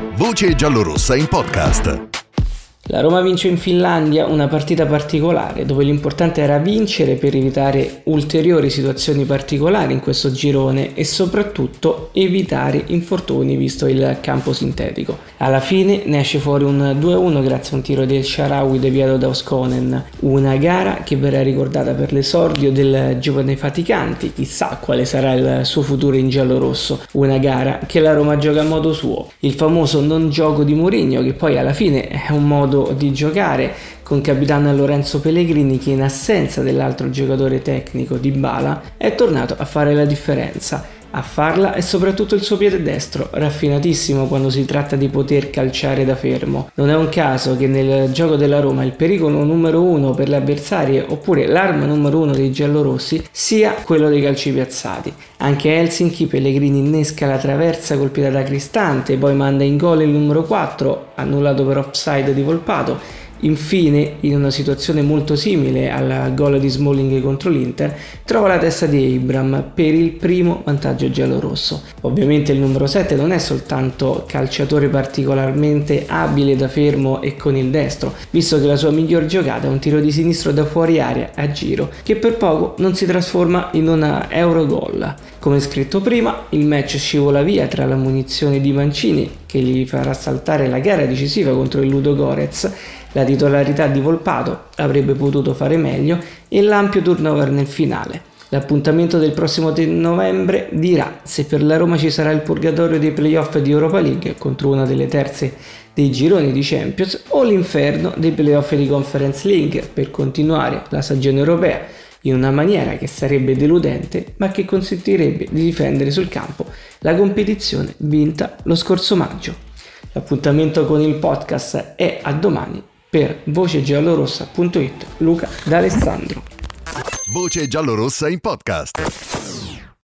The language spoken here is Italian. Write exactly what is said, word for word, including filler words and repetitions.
Voce giallorossa in podcast. La Roma vince in Finlandia una partita particolare dove l'importante era vincere per evitare ulteriori situazioni particolari in questo girone e soprattutto evitare infortuni visto il campo sintetico. Alla fine ne esce fuori un due a uno grazie a un tiro del Shaarawy deviato da Oskonen, una gara che verrà ricordata per l'esordio del giovane Faticanti, chissà quale sarà il suo futuro in giallorosso, una gara che la Roma gioca a modo suo, il famoso non gioco di Mourinho che poi alla fine è un modo di giocare con capitano Lorenzo Pellegrini che in assenza dell'altro giocatore tecnico Dybala è tornato a fare la differenza. A farla è soprattutto il suo piede destro, raffinatissimo quando si tratta di poter calciare da fermo. Non è un caso che nel gioco della Roma il pericolo numero uno per le avversarie oppure l'arma numero uno dei giallorossi sia quello dei calci piazzati. Anche a Helsinki Pellegrini innesca la traversa colpita da Cristante, poi manda in gol il numero quattro, annullato per offside di Volpato. Infine, in una situazione molto simile al gol di Smalling contro l'Inter, trova la testa di Abraham per il primo vantaggio giallorosso. Ovviamente il numero sette non è soltanto calciatore particolarmente abile da fermo e con il destro, visto che la sua miglior giocata è un tiro di sinistro da fuori area a giro, che per poco non si trasforma in una Eurogol. Come scritto prima, il match scivola via tra la munizione di Mancini, che gli farà saltare la gara decisiva contro il Ludogorets, la titolarità di Volpato avrebbe potuto fare meglio e l'ampio turnover nel finale. L'appuntamento del prossimo novembre dirà se per la Roma ci sarà il purgatorio dei playoff di Europa League contro una delle terze dei gironi di Champions o l'inferno dei playoff di Conference League per continuare la stagione europea in una maniera che sarebbe deludente ma che consentirebbe di difendere sul campo la competizione vinta lo scorso maggio. L'appuntamento con il podcast è a domani. Per voce giallorossa punto it, Luca D'Alessandro. Voce giallorossa in podcast.